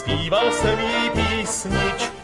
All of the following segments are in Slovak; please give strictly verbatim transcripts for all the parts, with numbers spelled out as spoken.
zpíval jsem jí písničku.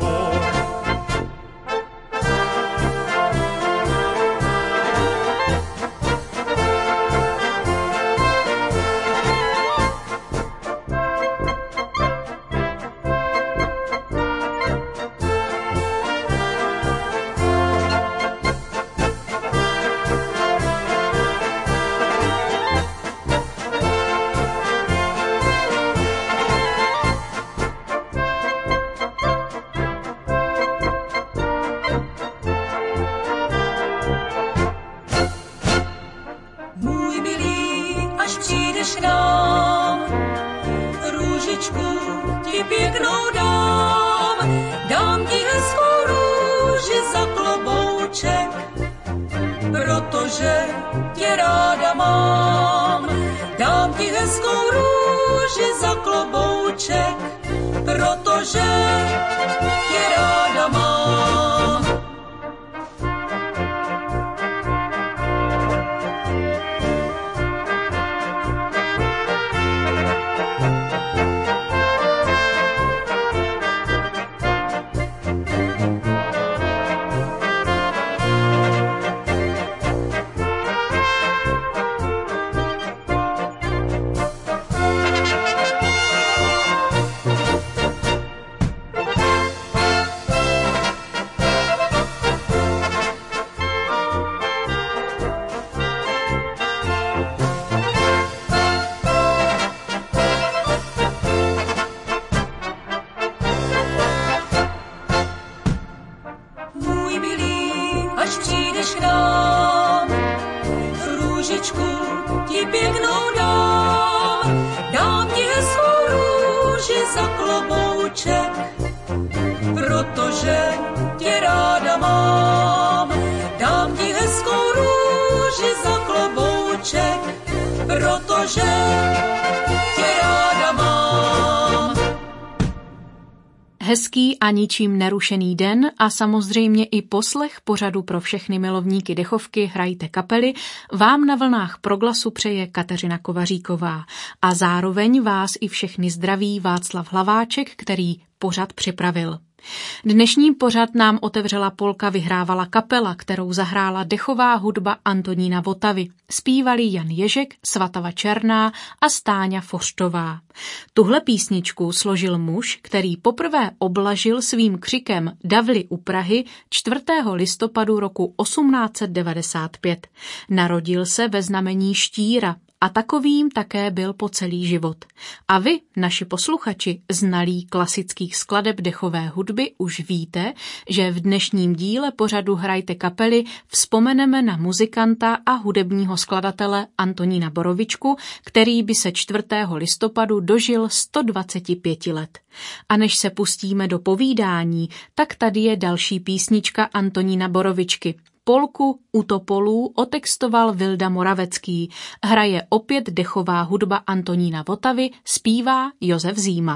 Hezký a ničím nerušený den a samozřejmě i poslech pořadu pro všechny milovníky dechovky Hrajte kapely vám na vlnách Proglasu přeje Kateřina Kovaříková a zároveň vás i všechny zdraví Václav Hlaváček, který pořad připravil. Dnešní pořad nám otevřela polka Vyhrávala kapela, kterou zahrála dechová hudba Antonína Votavy. Zpívali Jan Ježek, Svatava Černá a Stáňa Fořtová. Tuhle písničku složil muž, který poprvé oblažil svým křikem Davly u Prahy čtvrtého listopadu roku osmnáct set devadesát pět. Narodil se ve znamení štíra a takovým také byl po celý život. A vy, naši posluchači, znalí klasických skladeb dechové hudby, už víte, že v dnešním díle pořadu Hrajte kapely vzpomeneme na muzikanta a hudebního skladatele Antonína Borovičku, který by se čtvrtého listopadu dožil sto dvacet pět let. A než se pustíme do povídání, tak tady je další písnička Antonína Borovičky. Polku U topolů otextoval Vilda Moravecký. Hraje opět dechová hudba Antonína Votavy, zpívá Josef Zíma.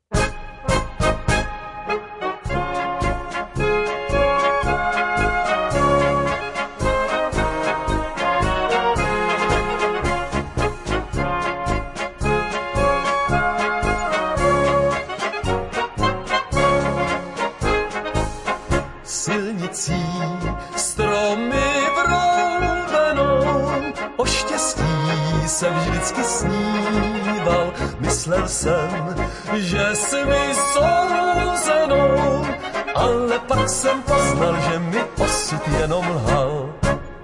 Silnicí stromy vroubenou, o štěstí jsem vždycky sníval. Myslel jsem, že jsi mi souzenou, ale pak jsem poznal, že mi osud jenom lhal.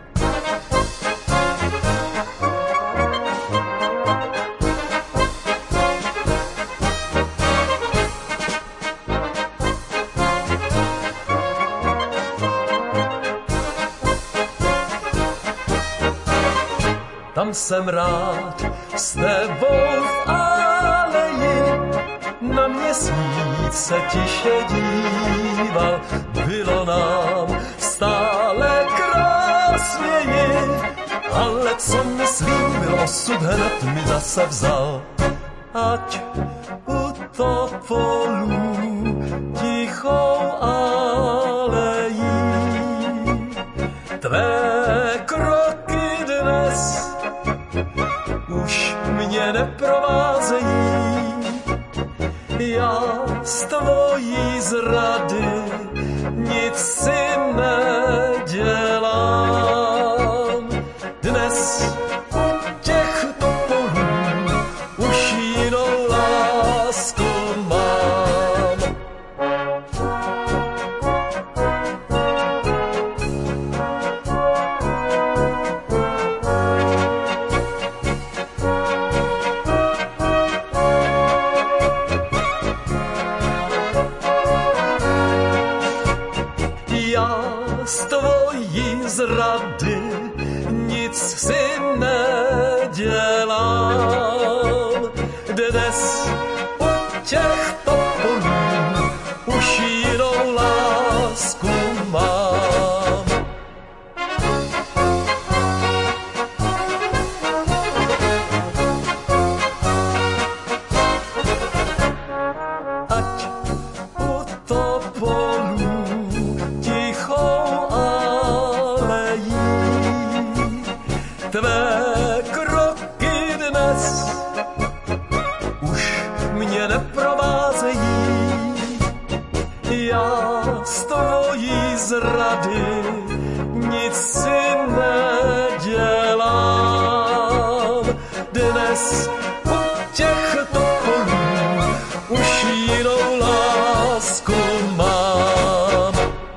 Tam jsem rád s tebou v aleji, na měsíc se tiše díval. Bylo nám stále krásněji, ale co mi slíbil osud, hned mi zase vzal. Ať u topolů tichou alejí tvé kroky dnes už mě neprovázejí. Já z tvojí zrady nic si nedělám. Dnes u těch topolů už jinou lásku mám. Já z tvojí zrady nic si nedělám. Dnes u těch topolů už jinou lásku mám. Ať u topolů tichou alejí tvé kroky dnes už mě neprovázejí. Já z tvojí zrady nic si nedělám. Dnes u těch topolů už jinou lásku mám.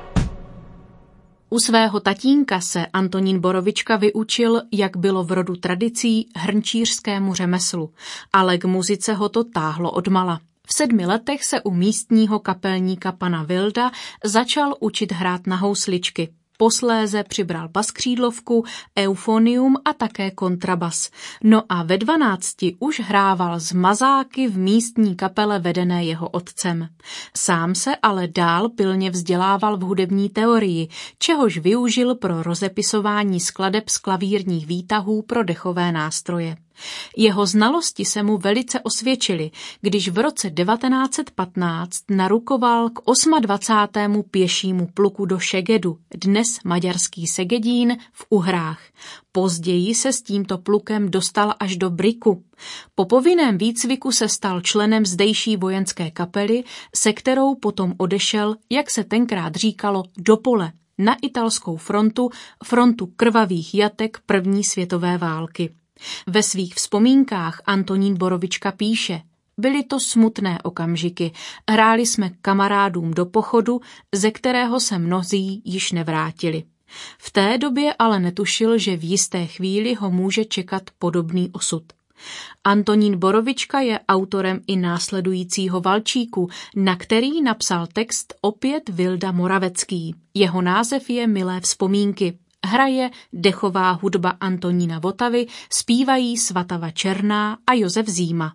U svého tatínka se Antonín Borovička vyučil, jak bylo v rodu tradicí, hrnčířskému řemeslu, ale k muzice ho to táhlo odmala. V sedmi letech se u místního kapelníka pana Vilda začal učit hrát na housličky. Posléze přibral baskřídlovku, eufonium a také kontrabas. No a ve dvanácti už hrával z mazáky v místní kapele vedené jeho otcem. Sám se ale dál pilně vzdělával v hudební teorii, čehož využil pro rozepisování skladeb z klavírních výtahů pro dechové nástroje. Jeho znalosti se mu velice osvědčily, když v roce devatenáct set patnáct narukoval k dvacátému osmému pěšímu pluku do Šegedu, dnes maďarský Segedín, v Uhrách. Později se s tímto plukem dostal až do Briku. Po povinném výcviku se stal členem zdejší vojenské kapely, se kterou potom odešel, jak se tenkrát říkalo, do pole, na italskou frontu, frontu krvavých jatek první světové války. Ve svých vzpomínkách Antonín Borovička píše: byly to smutné okamžiky, hráli jsme kamarádům do pochodu, ze kterého se mnozí již nevrátili. V té době ale netušil, že v jisté chvíli ho může čekat podobný osud. Antonín Borovička je autorem i následujícího valčíku, na který napsal text opět Vilda Moravecký. Jeho název je Milé vzpomínky. Hraje dechová hudba Antonína Votavy, zpívají Svatava Černá a Josef Zíma.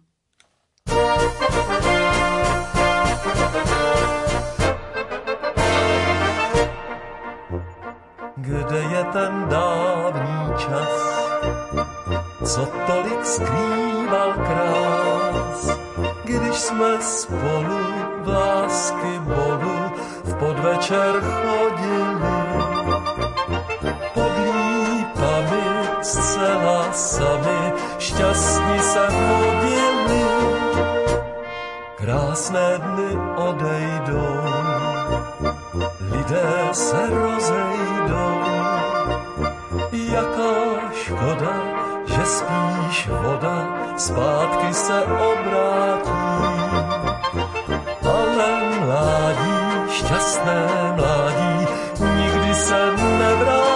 Kde je ten dávný čas, co tolik skrýval krás, když jsme spolu v lásky bodu v podvečer chodili pod lípami zcela sami, šťastní se hodili. Krásné dny odejdou, lidé se rozejdou. Jaká škoda, že spíš voda zpátky se obrátí. Ale mládí, šťastné mládí, nikdy se nevrátí.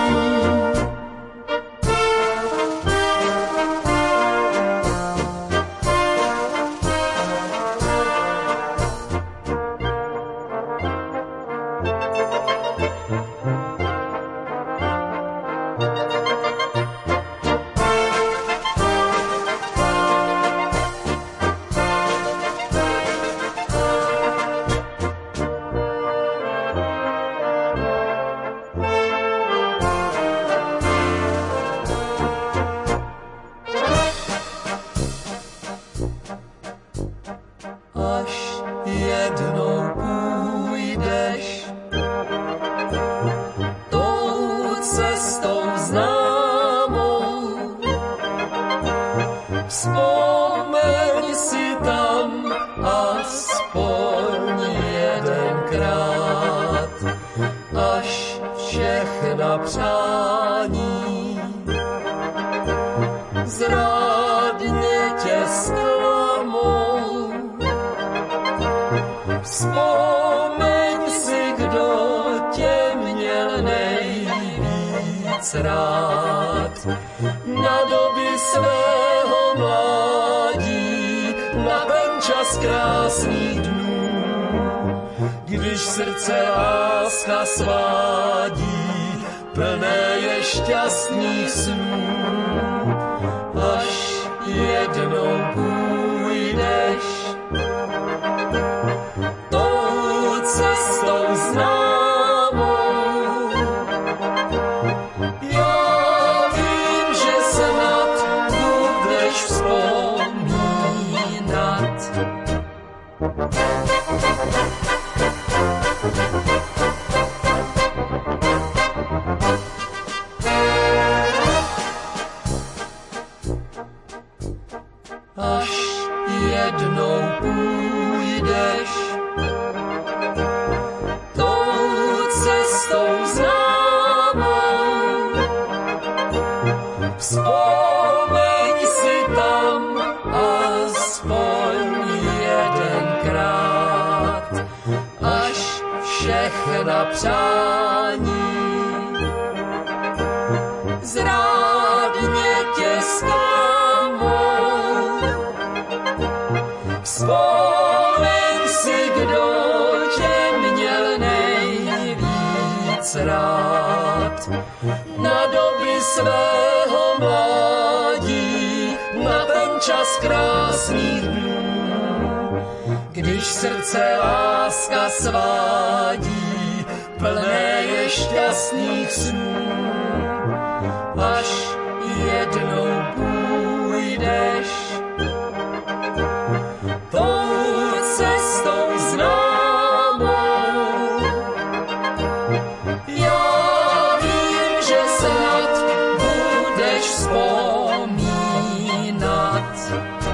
Jednou půjdeš tou cestou známou, vzpomeň si tam aspoň přání. Zrádně tě zklamou, vzpomeň si, kdo tě měl nejvíc rád. Na doby svého mládí, na ten čas krásných dnů, když srdce láska svádí, plné je šťastných snů. Až jednou půjdeš tou cestou známou, já vím, že snad budeš vzpomínat. Až jednou půjdeš tou cestou známou, vzpomeň si tam aspoň jedenkrát, až všechna přání zrádně tě zklamou. Vzpomeň si, kdo tě měl nejvíc rád. Na doby svého mládí, na ten čas krásných dnů, když srdce láska svádí, plné je šťastných snů. Až jednou půjdeš tou cestou známou, já vím, že snad budeš vzpomínat.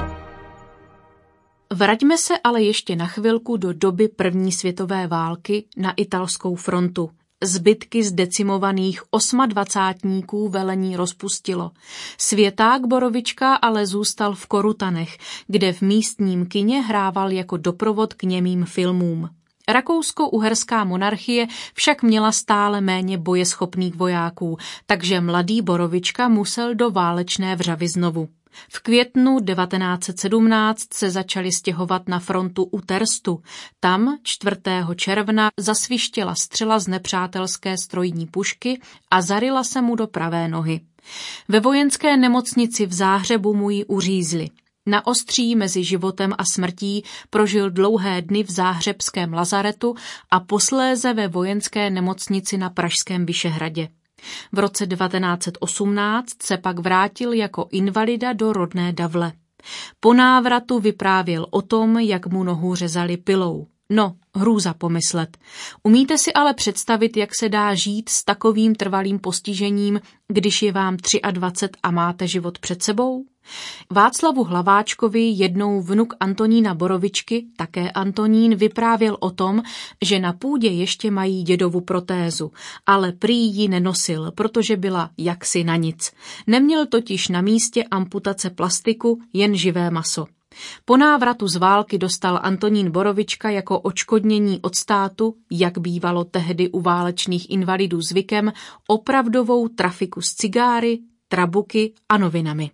Vraťme se ale ještě na chvilku do doby první světové války na italskou frontu. Zbytky zdecimovaných osmadvacátníků velení rozpustilo. Světák Borovička ale zůstal v Korutanech, kde v místním kině hrával jako doprovod k němým filmům. Rakousko-uherská monarchie však měla stále méně bojeschopných vojáků, takže mladý Borovička musel do válečné vřavy znovu. V květnu devatenáct set sedmnáct se začali stěhovat na frontu u Terstu. Tam čtvrtého června zasvištěla střela z nepřátelské strojní pušky a zaryla se mu do pravé nohy. Ve vojenské nemocnici v Záhřebu mu ji uřízli. Na ostří mezi životem a smrtí prožil dlouhé dny v záhřebském lazaretu a posléze ve vojenské nemocnici na pražském Vyšehradě. V roce devatenáct set osmnáct se pak vrátil jako invalida do rodné Davle. Po návratu vyprávěl o tom, jak mu nohu řezali pilou. No, hrůza pomyslet. Umíte si ale představit, jak se dá žít s takovým trvalým postižením, když je vám dvacet tři a máte život před sebou? Václavu Hlaváčkovi jednou vnuk Antonína Borovičky, také Antonín, vyprávěl o tom, že na půdě ještě mají dědovu protézu, ale prý ji nenosil, protože byla jaksi na nic. Neměl totiž na místě amputace plastiku, jen živé maso. Po návratu z války dostal Antonín Borovička jako odškodnění od státu, jak bývalo tehdy u válečných invalidů zvykem, opravdovou trafiku s cigáry, trabuky a novinami.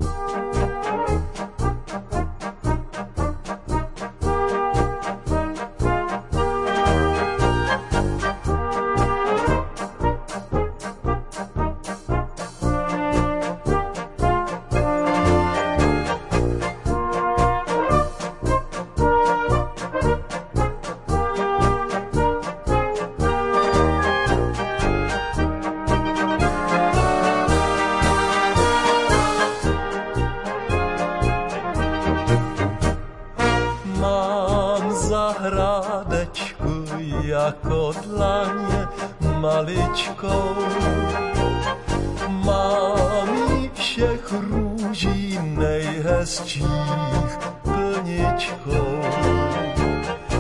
Jako dlaně maličkou, mám jí všech růží nejhezčích plničkou.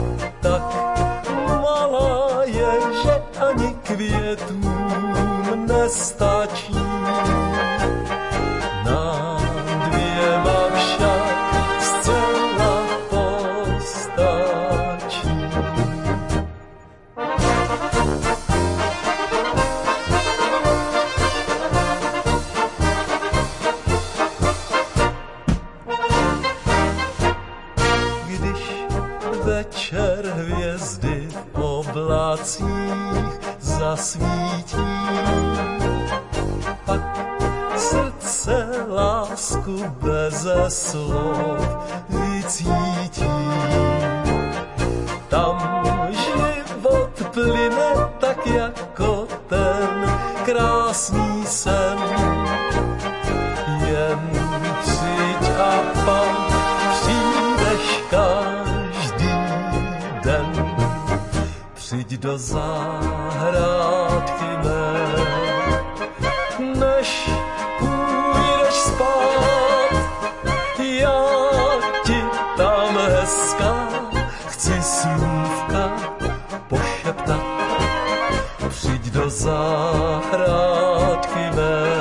Tak malá je, že ani květům svátcích zasvítí. Pak srdce lásku beze slov vycítí. Tam život plyne tak jako ten krásný sen. Jen přijď a pak přijdeš každý den. Přijď do zahrádky mé, než půjdeš spát. Já ti tam hezká chci slůvka pošeptat. Přijď do zahrádky mé,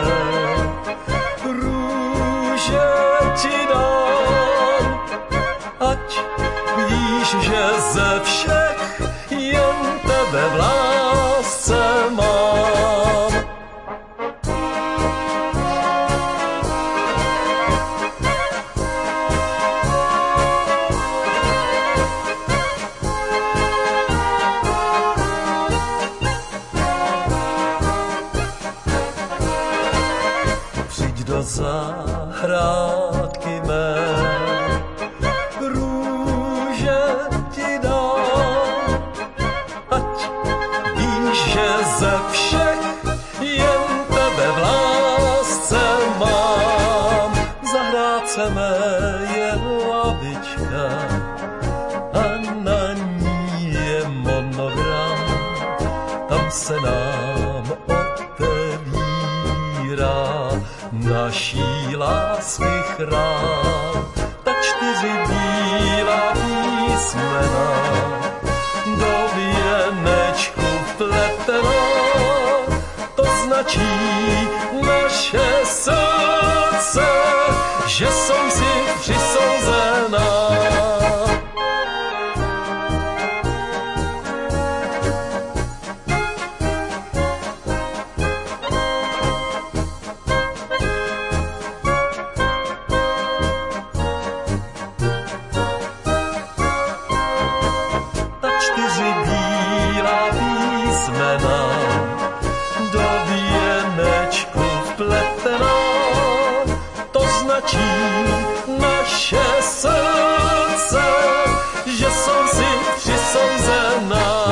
růže ti dám, ať víš, že ze všech jen tebe v lásce mám. Přijď do zahrádky mé, růže ti dám, ať víš, že ze všech jen tebe v lásce mám. V zahrádce mé je lavička a na ní je monogram. Tam se nám otevírá naší lásky chrám. Ta čtyři bílá písmena do věnečku vpletena, to značí naše srdce, že jsou si přisouzená. Naše srdce, že jsou si přisouzená.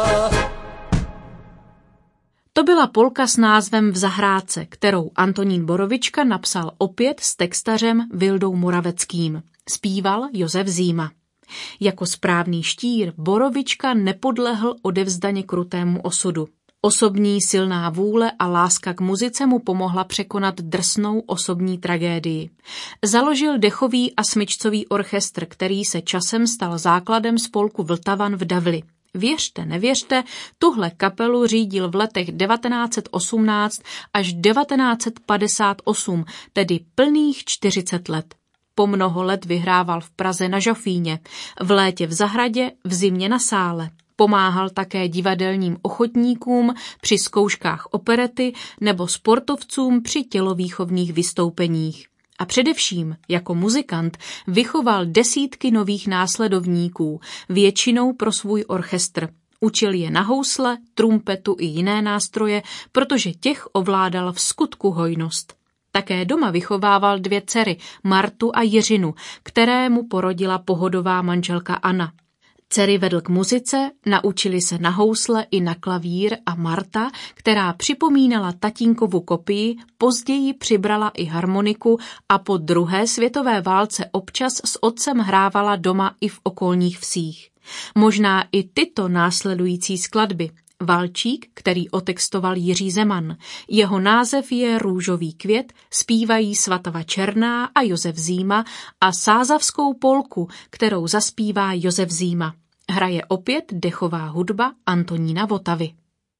To byla polka s názvem V zahrádce, kterou Antonín Borovička napsal opět s textařem Vildou Moraveckým. Zpíval Josef Zíma. Jako správný štír Borovička nepodlehl odevzdaně krutému osudu. Osobní silná vůle a láska k muzice mu pomohla překonat drsnou osobní tragédii. Založil dechový a smyčcový orchestr, který se časem stal základem spolku Vltavan v Davli. Věřte, nevěřte, tuhle kapelu řídil v letech devatenáct set osmnáct až devatenáct set padesát osm, tedy plných čtyřicet let. Po mnoho let vyhrával v Praze na Žofíně, v létě v Zahradě, v zimě na Sále. Pomáhal také divadelním ochotníkům při zkouškách operety nebo sportovcům při tělovýchovných vystoupeních. A především jako muzikant vychoval desítky nových následovníků, většinou pro svůj orchestr. Učil je na housle, trumpetu i jiné nástroje, protože těch ovládal v skutku hojnost. Také doma vychovával dvě dcery, Martu a Jiřinu, které mu porodila pohodová manželka Anna. Dcery vedl k muzice, naučili se na housle i na klavír a Marta, která připomínala tatínkovu kopii, později přibrala i harmoniku a po druhé světové válce občas s otcem hrávala doma i v okolních vsích. Možná i tyto následující skladby. Valčík, který otextoval Jiří Zeman. Jeho název je Růžový květ, zpívají Svatava Černá a Josef Zíma a sázavskou polku, kterou zaspívá Josef Zíma. Hraje opět dechová hudba Antonína Votavy.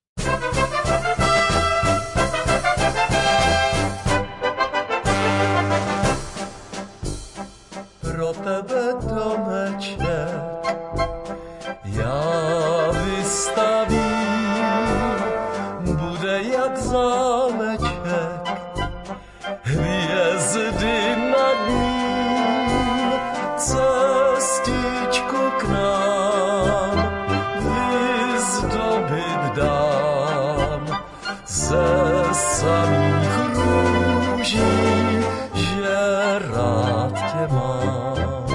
Pro tebe domeček já vystavím, bude jak zámeček, hvězdy nad ním, cestičku k nám vyzdobí. mám.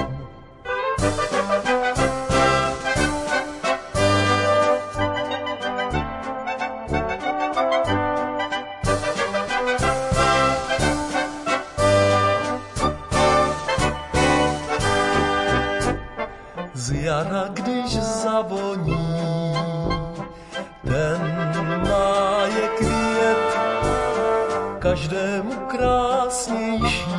Z jara, když zavoní, ten má je květ, každému krásnější,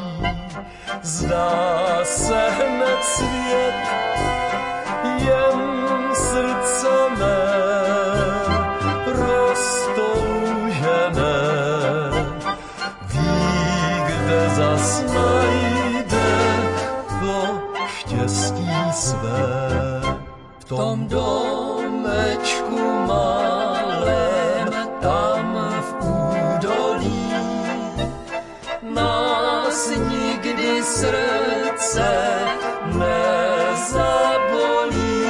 zdá se hned svět, jen srdce mé roztoužené ví, kde zas najde to štěstí své. V tom domečku malém, tam v údolí, nás nikdy srdce nezabolí.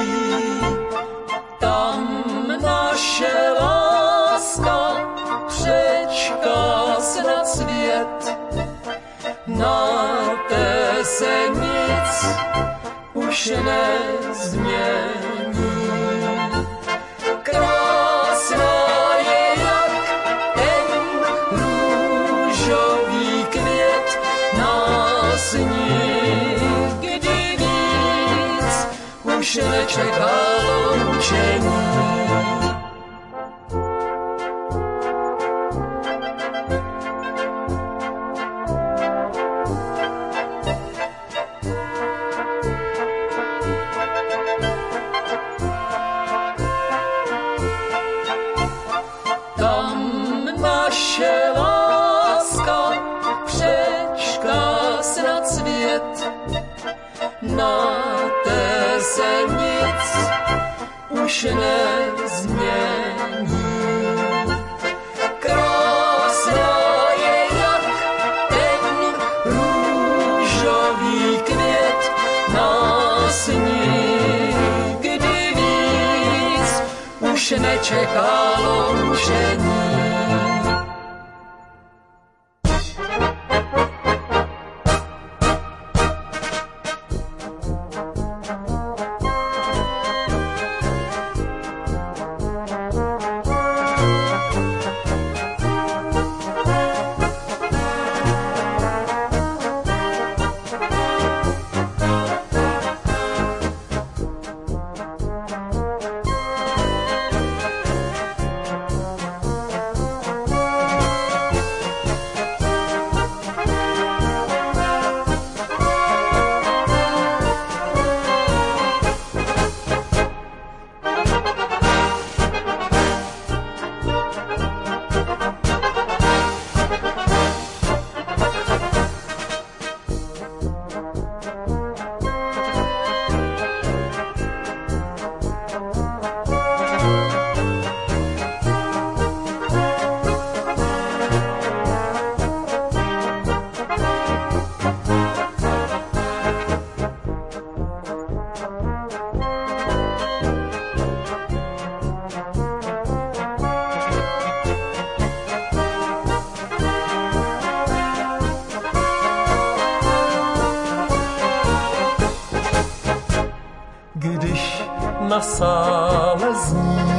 Tam naše láska přečká snad svět, na té se nic už nezmění. Krásná je jak ten růžový květ, nás nikdy víc už nečeká loučení. Na té se nic už nezmění. Krásná je jak ten růžový květ, nás nikdy víc už nečeká loučení. Na sále zní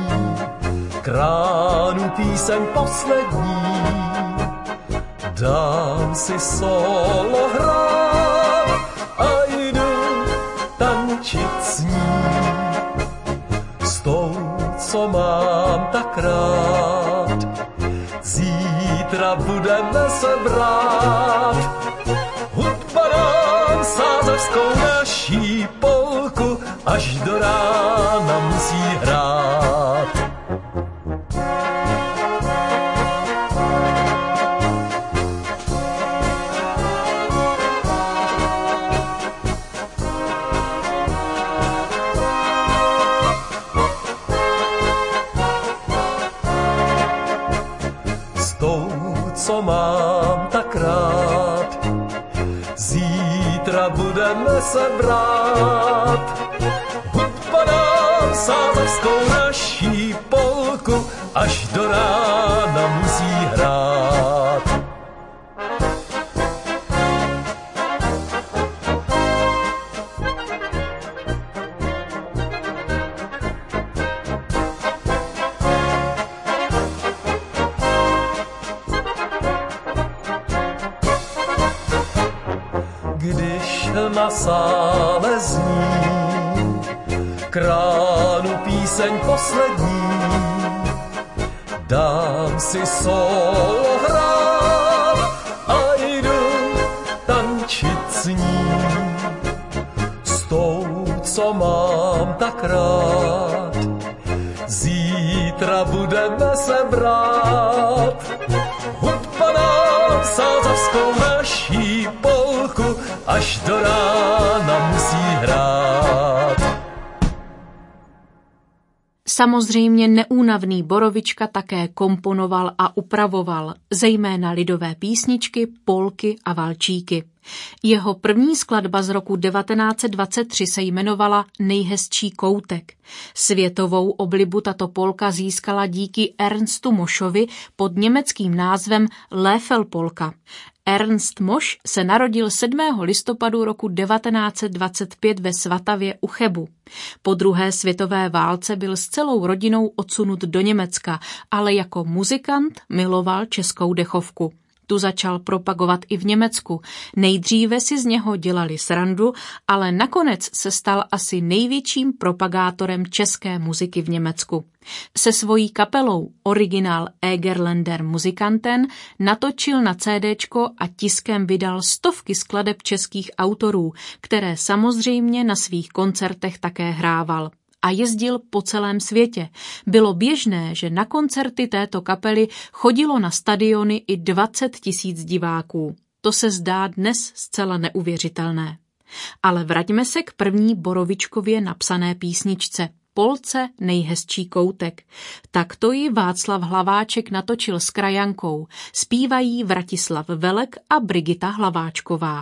kránu píseň poslední, dám si solo hrát a jdu tančit s ní. S tou, co mám tak rád, zítra budeme se brát. Hudba nám sázavskou naší polku až do rána musí hrát. S tou, co mám tak rád, zítra budeme se brát. Hudba nám sázavskou naší polku až do rána musí hrát. když na sále zní kránu píseň poslední, dám si solo hrát a jdu tančit s ní, s tou, co mám tak rád. Zítra budeme se brát, hudba nám sázavskou naší polku, až do rána musí hrát. Samozřejmě neúnavný Borovička také komponoval a upravoval, zejména lidové písničky, polky a valčíky. Jeho první skladba z roku devatenáct set dvacet tři se jmenovala Nejhezčí koutek. Světovou oblibu tato polka získala díky Ernstu Mošovi pod německým názvem Läffelpolka. Ernst Moš se narodil sedmého listopadu roku devatenáct set dvacet pět ve Svatavě u Chebu. Po druhé světové válce byl s celou rodinou odsunut do Německa, ale jako muzikant miloval českou dechovku. Tu začal propagovat i v Německu. Nejdříve si z něho dělali srandu, ale nakonec se stal asi největším propagátorem české muziky v Německu. Se svojí kapelou Original Egerländer Musikanten natočil na cédéčko a tiskem vydal stovky skladeb českých autorů, které samozřejmě na svých koncertech také hrával. A jezdil po celém světě. Bylo běžné, že na koncerty této kapely chodilo na stadiony i dvacet tisíc diváků. To se zdá dnes zcela neuvěřitelné. Ale vraťme se k první Borovičkově napsané písničce, polce Nejhezčí koutek. Takto ji Václav Hlaváček natočil s krajankou. Zpívají Vratislav Velek a Brigita Hlaváčková.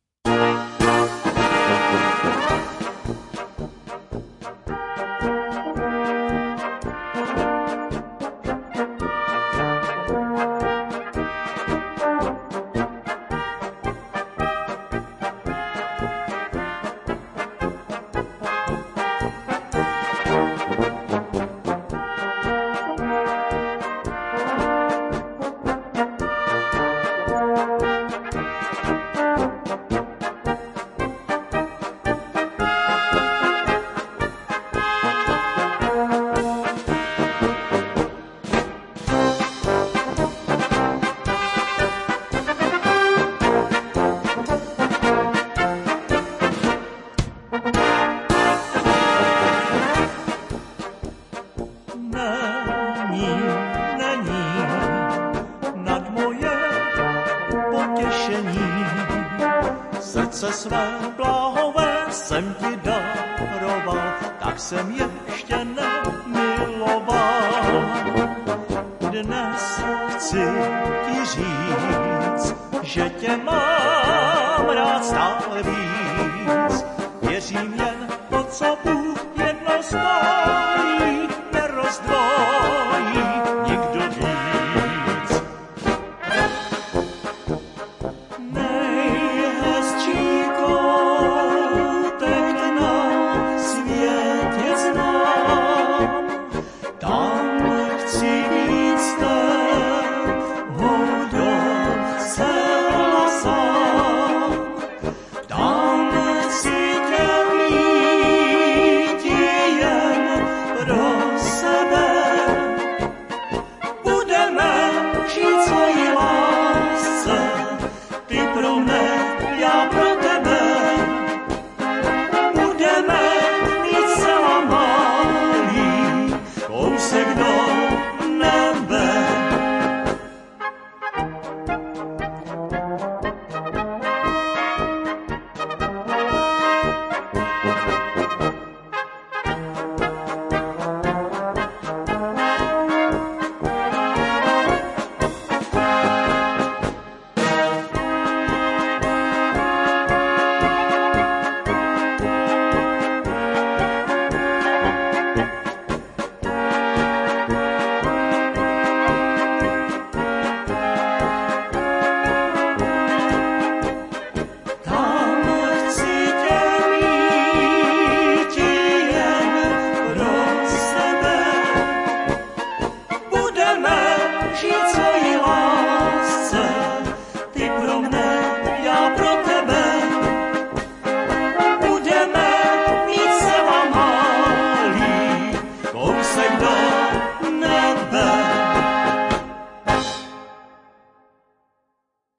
Srdce své bláhové jsem ti daroval, tak jsem ještě nemiloval. Dnes chci ti říct, že tě mám rád stále víc. Věřím jen to, co Bůh jednou stojí, nerozdvojí nikdo víc. Tam chci tě mít jen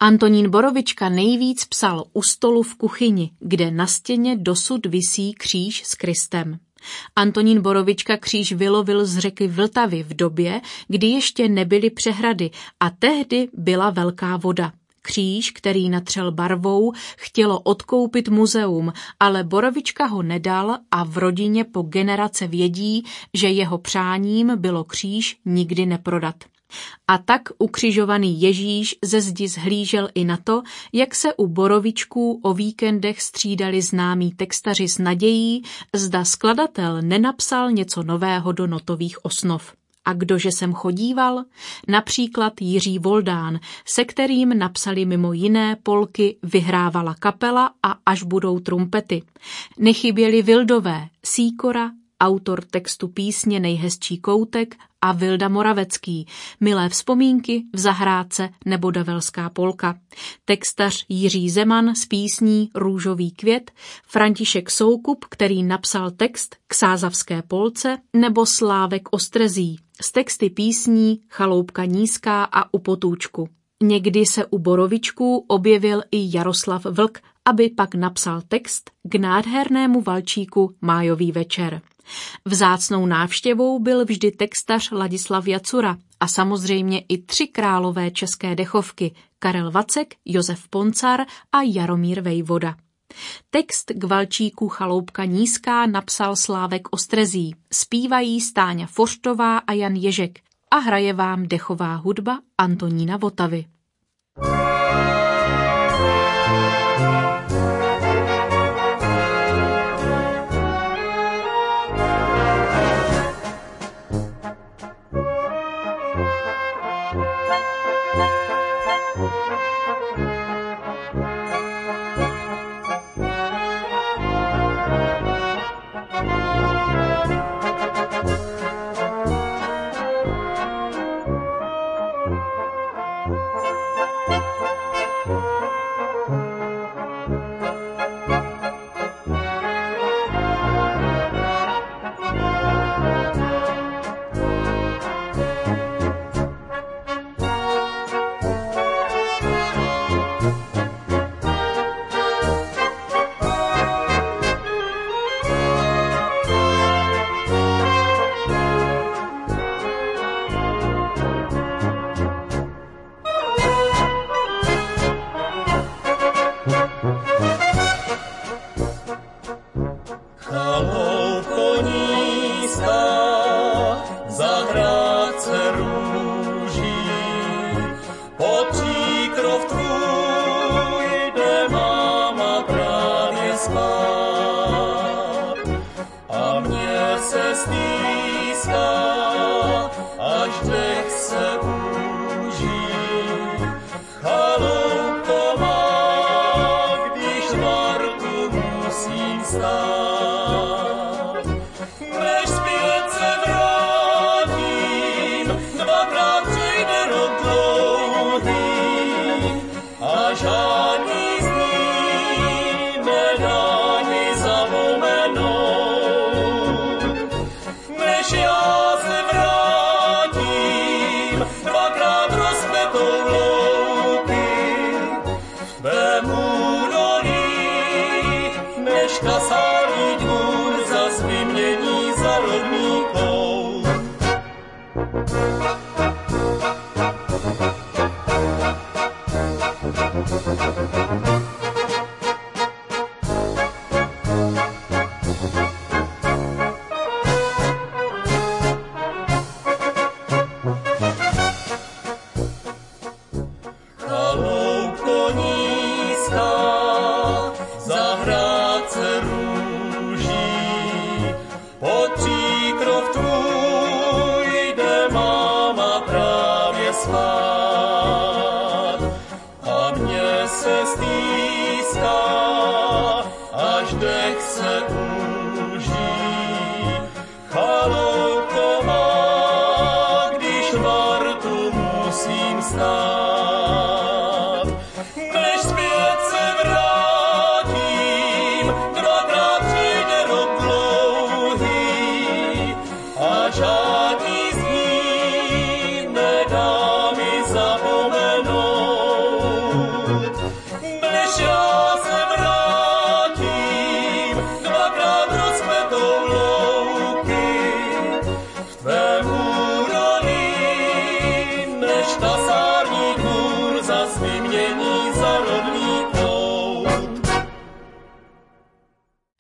Antonín Borovička nejvíc psal u stolu v kuchyni, kde na stěně dosud visí kříž s Kristem. Antonín Borovička kříž vylovil z řeky Vltavy v době, kdy ještě nebyly přehrady a tehdy byla velká voda. Kříž, který natřel barvou, chtělo odkoupit muzeum, ale Borovička ho nedal a v rodině po generace vědí, že jeho přáním bylo kříž nikdy neprodat. A tak ukřižovaný Ježíš ze zdi zhlížel i na to, jak se u Borovičků o víkendech střídali známí textaři s nadějí, zda skladatel nenapsal něco nového do notových osnov. A kdože sem chodíval? Například Jiří Voldán, se kterým napsali mimo jiné polky Vyhrávala kapela a Až budou trumpety. Nechyběli Vildové, Sýkora, autor textu písně Nejhezčí koutek a Vilda Moravecký, Milé vzpomínky v zahrádce nebo Davelská polka. Textař Jiří Zeman z písní Růžový květ, František Soukup, který napsal text k Sázavské polce, nebo Slávek Ostrezí z texty písní Chaloupka nízká a U potůčku. Někdy se u Borovičků objevil i Jaroslav Vlk, aby pak napsal text k nádhernému valčíku Májový večer. Vzácnou návštěvou byl vždy textař Ladislav Jacura a samozřejmě i tři králové české dechovky Karel Vacek, Josef Poncar a Jaromír Vejvoda. Text k valčíku Chaloupka nízká napsal Slávek Ostrezí, zpívají Stáňa Forštová a Jan Ježek a hraje vám dechová hudba Antonína Votavy.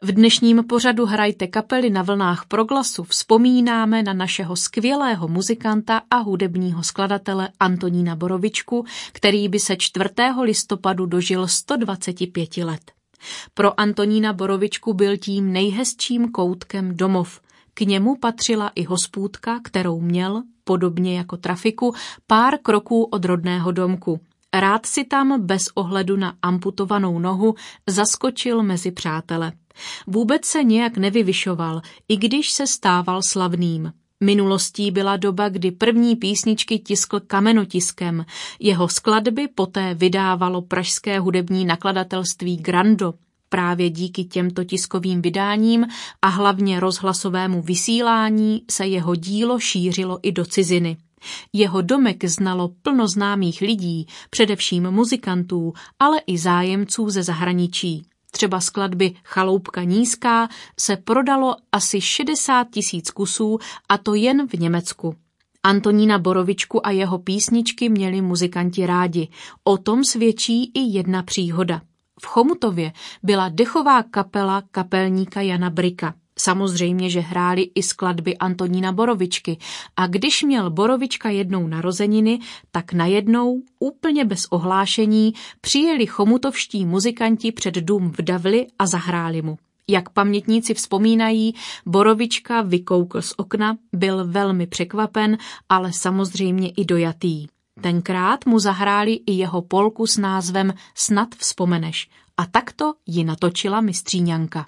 V dnešním pořadu Hrajte kapely na vlnách Proglasu vzpomínáme na našeho skvělého muzikanta a hudebního skladatele Antonína Borovičku, který by se čtvrtého listopadu dožil sto dvacet pět let. Pro Antonína Borovičku byl tím nejhezčím koutkem domov. K němu patřila i hospůdka, kterou měl, podobně jako trafiku, pár kroků od rodného domku. Rád si tam bez ohledu na amputovanou nohu zaskočil mezi přátele. Vůbec se nějak nevyvyšoval, i když se stával slavným. Minulostí byla doba, kdy první písničky tiskl kamenotiskem. Jeho skladby poté vydávalo pražské hudební nakladatelství Grando. Právě díky těmto tiskovým vydáním a hlavně rozhlasovému vysílání se jeho dílo šířilo i do ciziny. Jeho domek znalo plno známých lidí, především muzikantů, ale i zájemců ze zahraničí. Třeba skladby Chaloupka nízká se prodalo asi šedesát tisíc kusů, a to jen v Německu. Antonína Borovičku a jeho písničky měli muzikanti rádi. O tom svědčí i jedna příhoda. V Chomutově byla dechová kapela kapelníka Jana Brika. Samozřejmě, že hráli i skladby Antonína Borovičky, a když měl Borovička jednou narozeniny, tak najednou, úplně bez ohlášení, přijeli chomutovští muzikanti před dům v Davli a zahráli mu. Jak pamětníci vzpomínají, Borovička vykoukl z okna, byl velmi překvapen, ale samozřejmě i dojatý. Tenkrát mu zahráli i jeho polku s názvem Snad vzpomeneš, a takto ji natočila mistříňanka.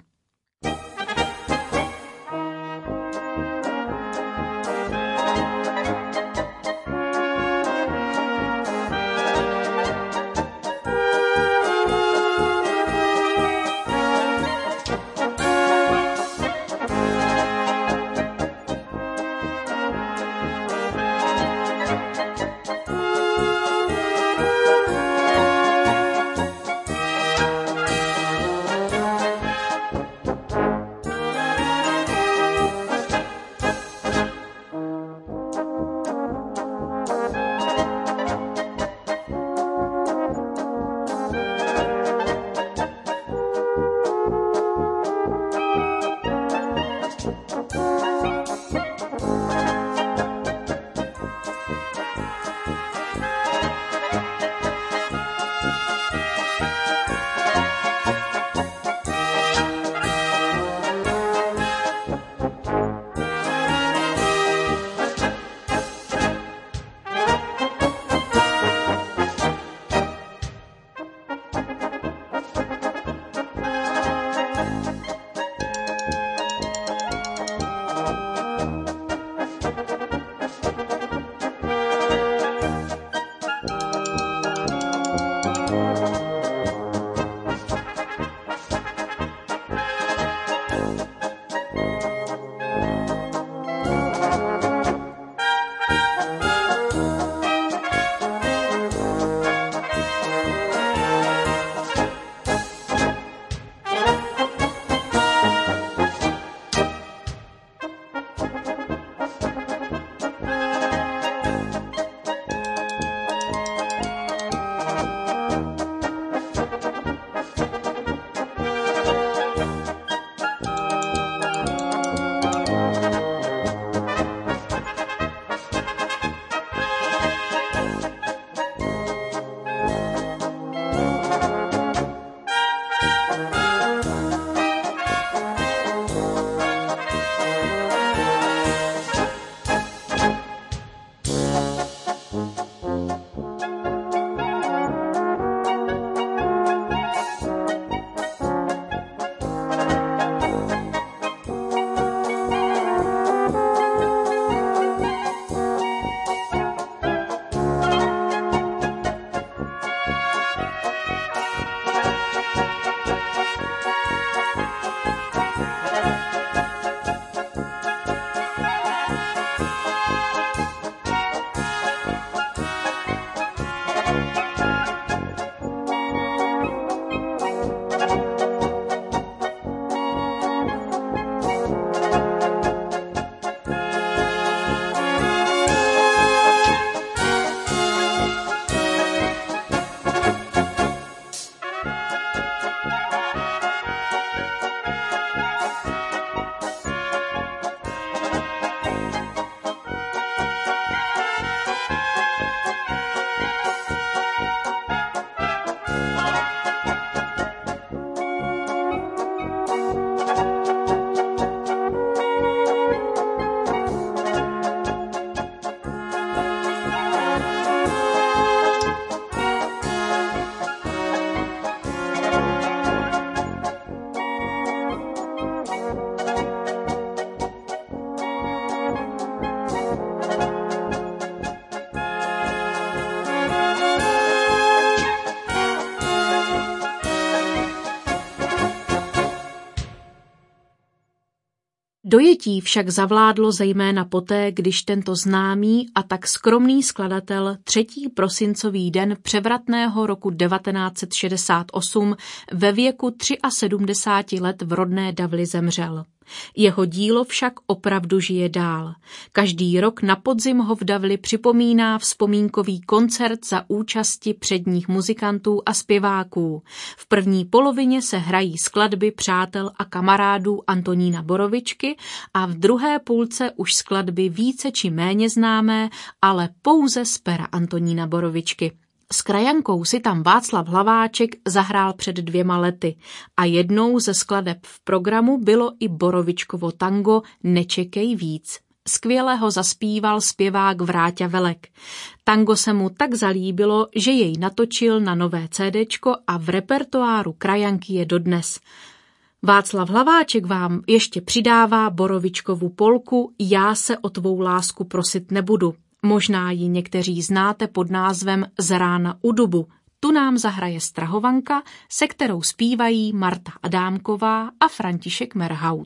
Dojetí však zavládlo zejména poté, když tento známý a tak skromný skladatel třetího prosincový den převratného roku devatenáct set šedesát osm ve věku sedmdesáti třech let v rodné Davli zemřel. Jeho dílo však opravdu žije dál. Každý rok na podzim ho v Davli připomíná vzpomínkový koncert za účasti předních muzikantů a zpěváků. V první polovině se hrají skladby přátel a kamarádů Antonína Borovičky a v druhé půlce už skladby více či méně známé, ale pouze z pera Antonína Borovičky. S krajankou si tam Václav Hlaváček zahrál před dvěma lety a jednou ze skladeb v programu bylo i Borovičkovo tango Nečekej víc. Skvěle ho zaspíval zpěvák Vráťa Velek. Tango se mu tak zalíbilo, že jej natočil na nové cédéčko a v repertoáru krajanky je dodnes. Václav Hlaváček vám ještě přidává Borovičkovu polku Já se o tvou lásku prosit nebudu. Možná ji někteří znáte pod názvem Z rána u dubu. Tu nám zahraje Strahovanka, se kterou zpívají Marta Adámková a František Merhaut.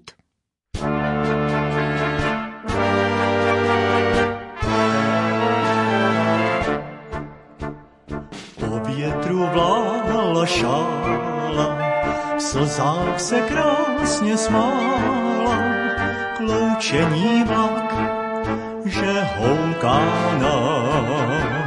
Po větru vlála šála, v slzách se krásně smála, kloučení vlak, že houká nám.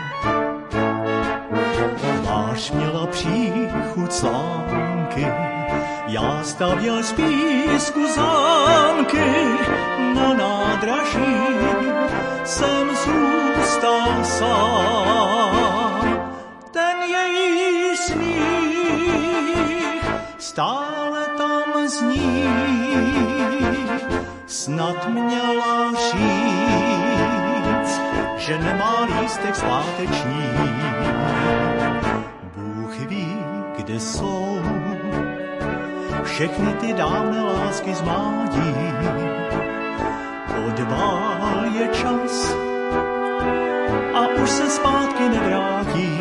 Tvář měla příchuť slánky, já stavěl z písku zámky, na nádraží jsem zůstal sám. Ten její smích stále tam zní, snad měla říct, že nemá lístek sváteční. Bůh ví, kde jsou všechny ty dávné lásky z mládí. Odvál je čas a už se zpátky nevrátí.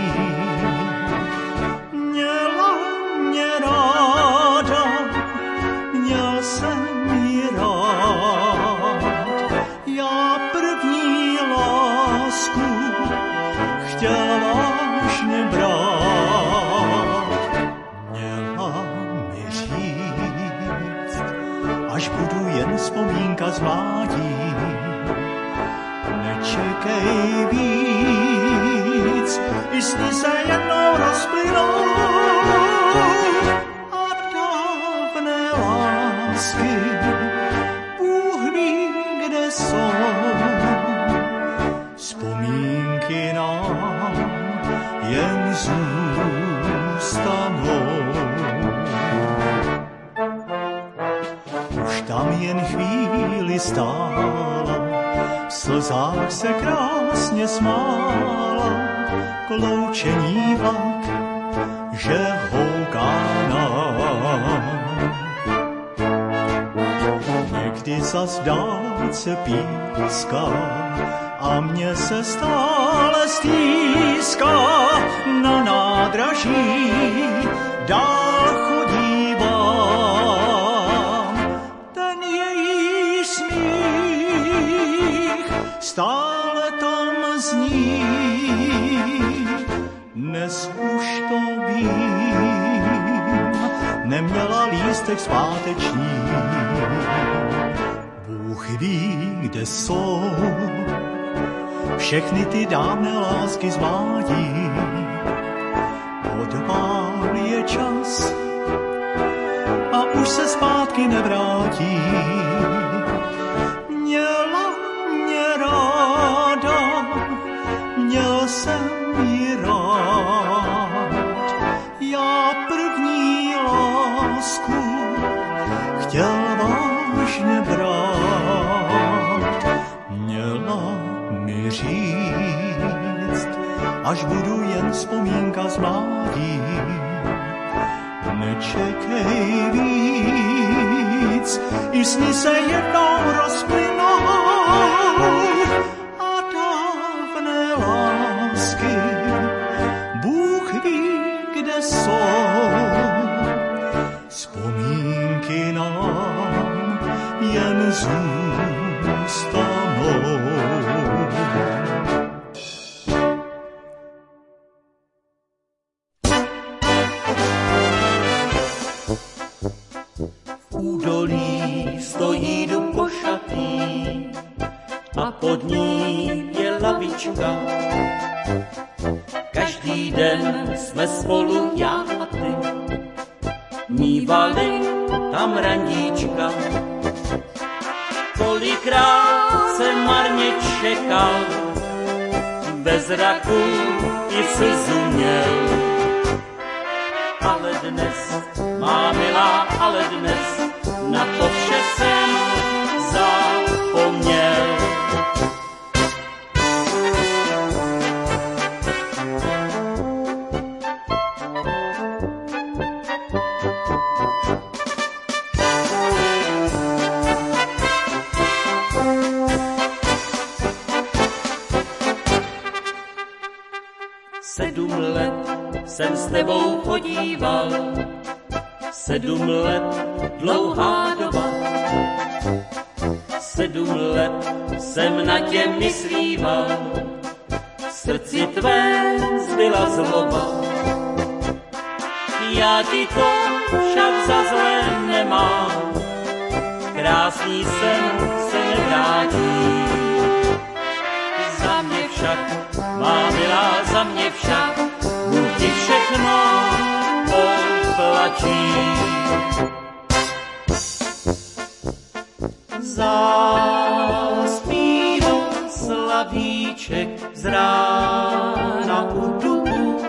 Měla mě ráda, měl jsem ji rád. Já první lásku chtěl vážně brát. Měla mi říct, až budu jen vzpomínka z mládí. Nečekej víc, i sny se jednou rozplynou. A dávné lásky, Bůh ví, kde jsou. Vzpomínky nám jen zůstanou. Už tam jen chvíli stála, v slzách se krásně smála, kloučení vlak, že houká nám. Někdy zas dálce píská a mně se stále stýská, na nádraží dál chodívám. Ten její smích stále tam zní, dnes už to vím, neměla lístek sváteční. Bůh ví, kde jsou všechny ty dávné lásky z mládí. Odvál je čas a už se zpátky nevrátí. Měla mě ráda, měl jsem ji rád. Já první lásku chtěl vážně brát. Měla mi říct, až budu jen vzpomínka z mládí. Nečekej víc, i sny se jednou rozplynou. A dávné lásky, Bůh ví, kde jsou. Vzpomínky nám jen jen zůstanou. V údolí stojí dub košatý a pod ní je lavička. Každý den jsme spolu já a ty mívali tam randíčka. Kolikrát se marně čekal, bez zraku i slzu měl. Ale dnes, má milá, ale dnes, na to vše jsem zapomněl. Sedm let jsem s tebou chodíval, sedm let dlouhá doba. Sedm let jsem na tě myslíval, v srdci tvé zbyla zloba. Já ti to však za zlé nemám, krásný sen se nevrátí. Za mě však, má milá, za mě však, Bůh ti všechno odplatí. Zaspíval slavíček z rána u dubu.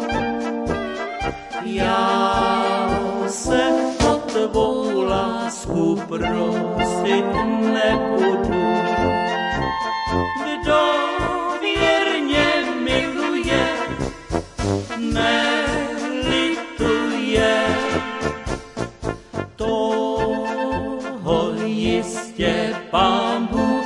Já se o tvou lásku prosit nebudu. Kdo věrně miluje, nelituje, toho jistě Pán Bůh,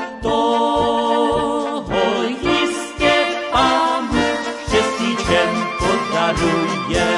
toho jistě Pán Bůh štěstíčkem podaruje.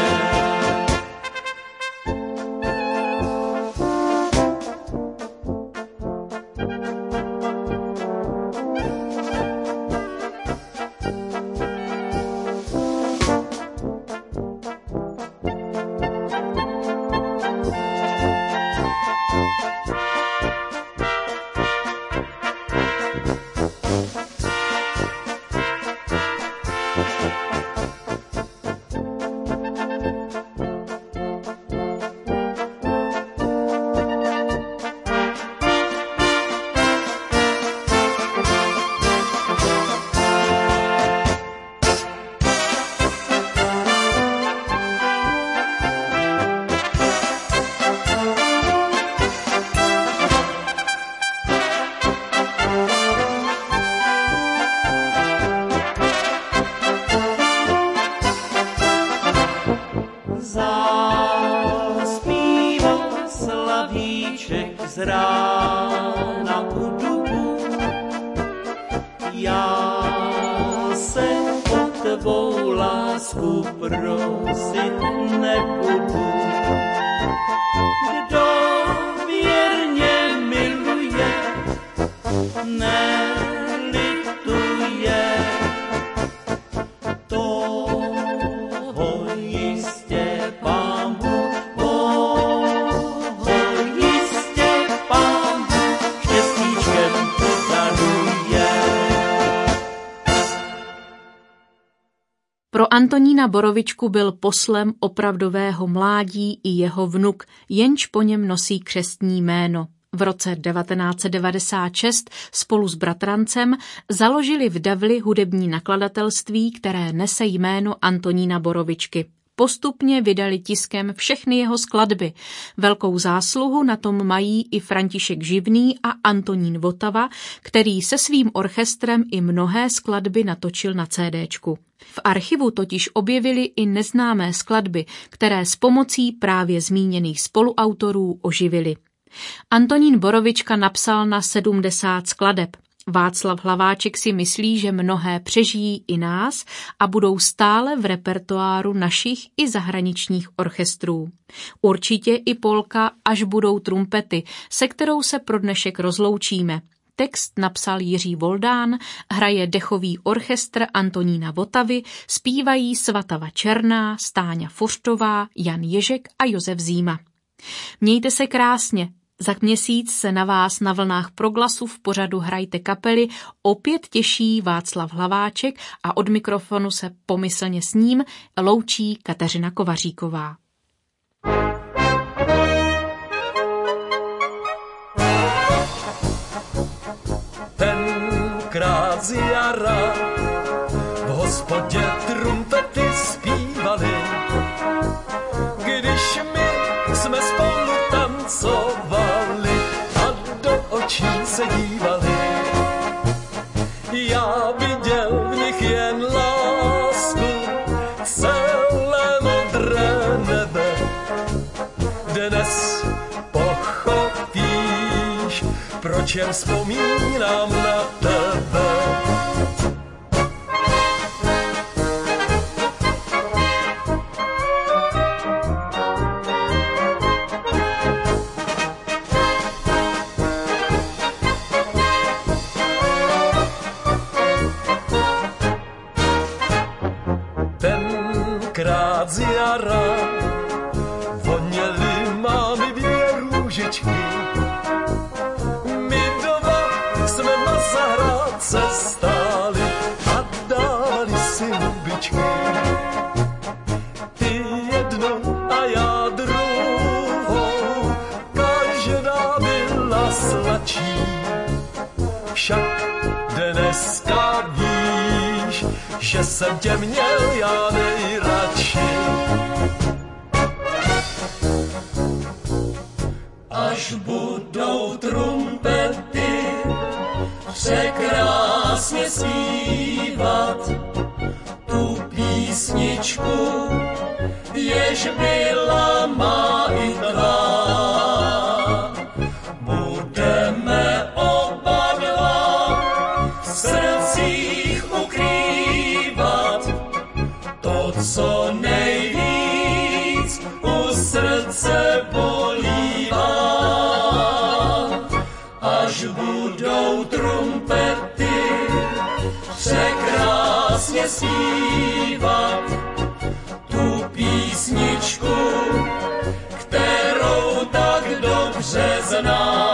Zaspíval slavíček z rána u dubu. Já se o tvou lásku prosit nebudu. Kdo věrně miluje, nelituje, toho jistě Pán Bůh, toho jistě Pán Bůh štěstíčkem podaruje. Pro Antonína Borovičku byl poslem opravdového mládí i jeho vnuk, jenž po něm nosí křestní jméno. V roce devatenáct set devadesát šest spolu s bratrancem založili v Devli hudební nakladatelství, které nese jméno Antonína Borovičky. Postupně vydali tiskem všechny jeho skladby. Velkou zásluhu na tom mají i František Živný a Antonín Votava, který se svým orchestrem i mnohé skladby natočil na cédéčku. V archivu totiž objevili i neznámé skladby, které s pomocí právě zmíněných spoluautorů oživili. Antonín Borovička napsal na sedmdesát skladeb. Václav Hlaváček si myslí, že mnohé přežijí i nás a budou stále v repertoáru našich i zahraničních orchestrů. Určitě i polka Až budou trumpety, se kterou se pro dnešek rozloučíme. Text napsal Jiří Voldán, hraje dechový orchestr Antonína Votavy, zpívají Svatava Černá, Stáňa Forštová, Jan Ježek a Josef Zíma. Mějte se krásně. Za měsíc se na vás na vlnách Proglasu v pořadu Hrajte kapely opět těší Václav Hlaváček a od mikrofonu se pomyslně s ním loučí Kateřina Kovaříková. Tenkrát z jara v hospodě trumpety zpívali, když my jsme spolu tancovali a do očí se dívali. Já viděl v nich jen lásku, celé modré nebe. Dnes pochopíš, proč jen vzpomínám na tebe. Tenkrát z jara voněly mámy dvě růžičky. My doma jsme na zahrádce stáli a dávali si hubičky. Ty jednou a já druhou, každá byla sladší. Však dneska víš, že jsem tě měl já nejradši. Až budou trumpety překrásně zpívat tu písničku, jež byla má i tvá. Budeme oba dva v srdcích ukrývat to, co nejvíc u srdce bolívá. Až budou trumpety překrásně zpívat tu písničku, kterou tak dobře znám.